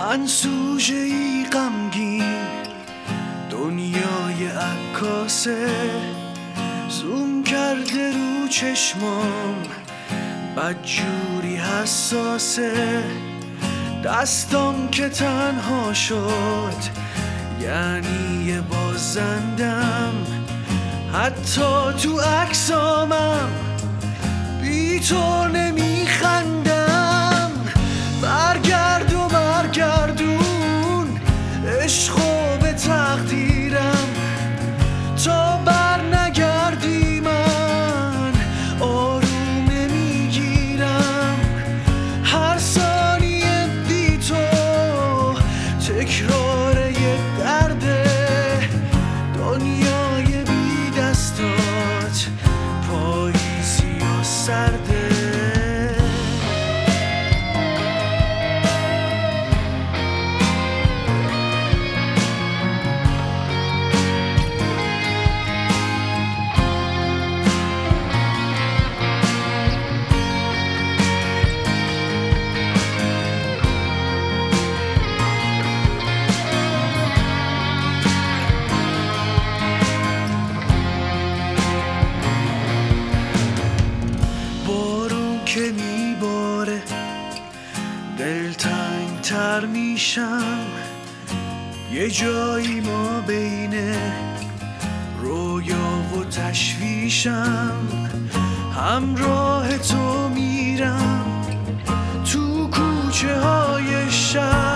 من سوژه‌ای غمگین، دنیای عکاسه زوم کرده رو چشمام، بدجوری حساسه. دستام که تنها شد یعنی یه بازندم، حتی تو عکسامم بی تو نمیخندم. برگرد و برگردون عشقو به تقدیرم، تا بر نگردی من آروم نمیگیرم. هر ثانیه بی تو تکرار یه درده، دنیای بی دستات پاییزی و سرده. که میباره دلتنگ تر میشم، یه جایی ما بین رویا و تشویشم. همراه تو میرم تو کوچه های شهر،